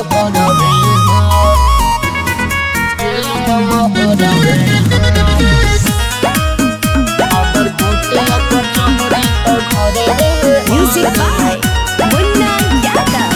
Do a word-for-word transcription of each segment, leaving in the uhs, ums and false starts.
Music by Munna Yadav.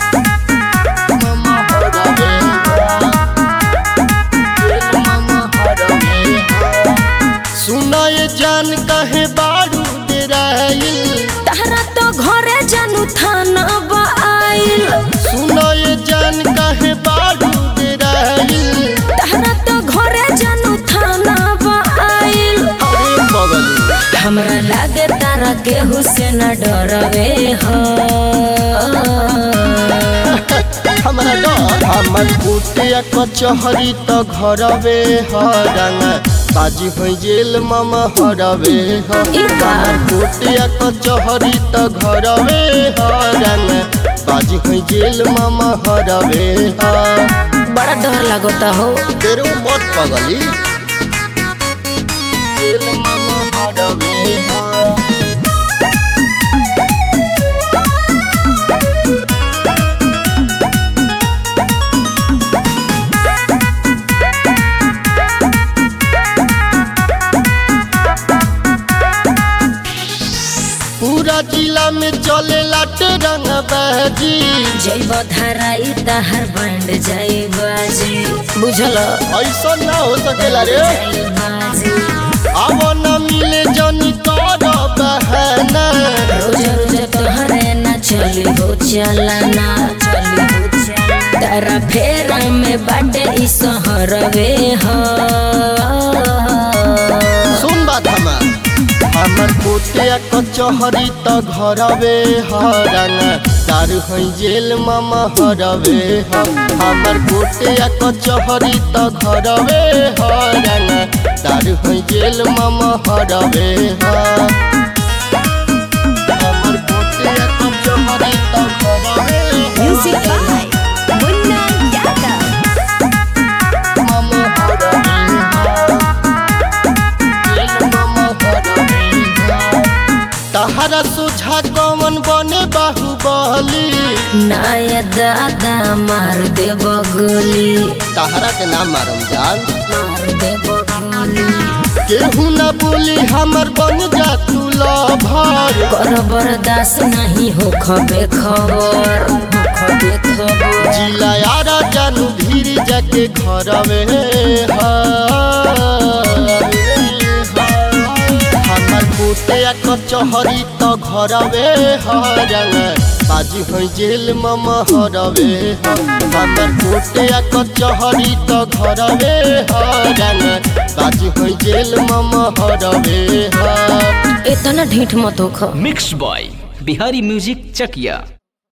सुनाए जान कहे बारूद राइल तहरा तो घरे जानू थाना आइल। सुनाए जान कहे बारूद राइल तहरा तो घरे जानू थाना आइल। अरे बगल हमरा लागे तारा केहू से न डरवे हो। हमरा डर हमर कुटिया कचहरी त घरवे हरंग बाजी हो जेल मामा हरवे हमर कुटिया कचहरी त घरवे हरंग बाजी हो जेल मामा हरवे बड़ा डर लगता हो। तेरे मत पगली जेल मामा हरवे पूरा जिला में चले लाटे रंग बाजी जैब धराई तहर बंड जाइबाजी बुझल ऐसा ना हो सकेला रे अब न मिले जनी कर बहाना रोज रोज तोहरे न चली हो चलना चली हो चलना तारा फेरा में बाटे ई सहरवे हो। सुन बात हमार हमर कुटिया कचहरी त घरवे हरंग दारू है जेल मामा हरवे हमर कुटिया कचहरी त घरवे हरंग दारू है जेल मामा हरवे हमर कुटिया कचहरी त घरवे म्यूजिक बाय मुन्ना यादव। मामा हरवे जेल मामा हरवे तहरा सुझा कौन बने बाहुबली नाया दादा मार दे बगली तहरा के नाम मारम जान मार दे बगली केहू न बोली हमर बन जा तू लभर कर बर्दाश्त नहीं हो खबे खबर हो खबे खबर जिला यारा जानू धीरे जाके घरवे हमर कुटिया कचहरी त घरवे हरंग बाजी हो जेल मामा हरवे हमर कुटिया कचहरी त घरवे हरंग बाजी हो जेल मामा हरवे इतना ढीठ मत हो। मिक्स बॉय बिहारी म्यूजिक चकिया।